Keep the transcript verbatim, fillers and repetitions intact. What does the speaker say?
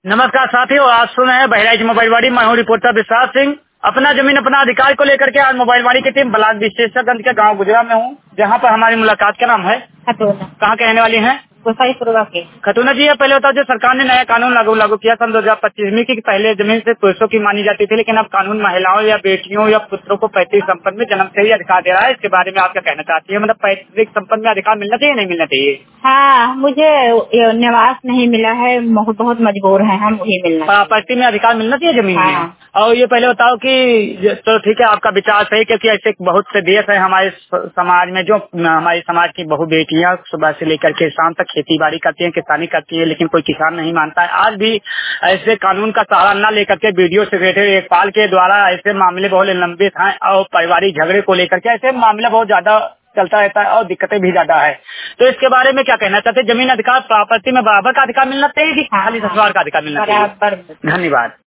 नमस्कार साथियों, आप सुन रहे हैं बहराइच मोबाइल वाड़ी। मैं हूँ रिपोर्टर विश्वास सिंह। अपना जमीन अपना अधिकार को लेकर के आज मोबाइल वाड़ी की टीम ब्लॉक विशेषगंज के गांव गुजरा में हूँ, जहाँ पर हमारी मुलाकात। क्या नाम है? खतौना। कहाँ के रहने वाली हैं? गोसाईपुरवा के। खतौना जी, ये पहले होता जो सरकार ने नया कानून लागू लागू किया सन दो हजार पच्चीस में कि पहले जमीन से पुरुषों की मानी जाती थी, लेकिन अब कानून महिलाओं या बेटियों या पुत्रों को पैतृक संपत्ति में जन्म से ही अधिकार दे रहा है। इसके बारे में आप क्या कहना चाहती है? मतलब पैतृक संपत्ति में अधिकार मिलना चाहिए नहीं मिलना चाहिए? हाँ, मुझे निवास नहीं मिला है, बहुत मजबूर है हम, वही मिलना। प्रॉपर्टी में अधिकार मिलना चाहिए जमीन हाँ। में। और ये पहले बताओ कि चलो ठीक है, आपका विचार सही, क्योंकि ऐसे बहुत से देश है हमारे समाज में जो हमारी समाज की बहु बेटियां सुबह से लेकर के शाम तक खेती बाड़ी करती हैं, किसानी करती है, लेकिन कोई किसान नहीं मानता है। आज भी ऐसे कानून का सहारा न लेकर के वीडियो सेक्रेटरी लेखपाल के द्वारा ऐसे मामले बहुत लंबित हैं और पारिवारिक झगड़े को लेकर के ऐसे मामला बहुत ज्यादा चलता रहता है और दिक्कतें भी ज्यादा है। तो इसके बारे में क्या कहना चाहते हैं? जमीन अधिकार प्रॉपर्टी में बराबर का अधिकार मिलना चाहिए कि खाली ससुराल का अधिकार मिलना चाहिए? बराबर। धन्यवाद।